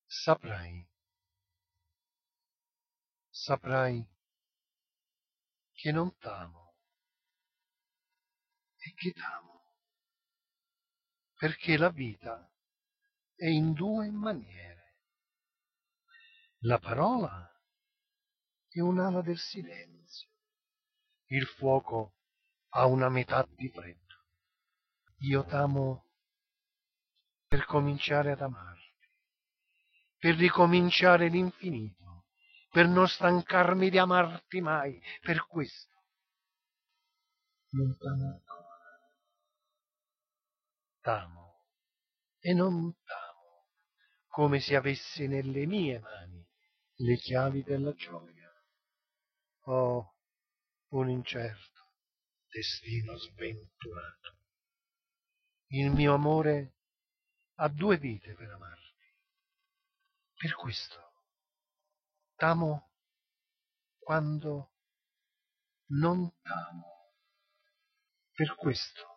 Saprai, saprai che non t'amo e che t'amo, perché la vita è in due maniere. La parola è un'ala del silenzio, il fuoco ha una metà di freddo. Io t'amo per cominciare ad amarti, per ricominciare l'infinito, per non stancarmi di amarti mai, per questo non t'amo ancora. T'amo e non t'amo, come se avessi nelle mie mani le chiavi della gioia. Oh, un incerto destino sventurato. Il mio amore ha due vite per amarti. Per questo t'amo quando non t'amo. Per questo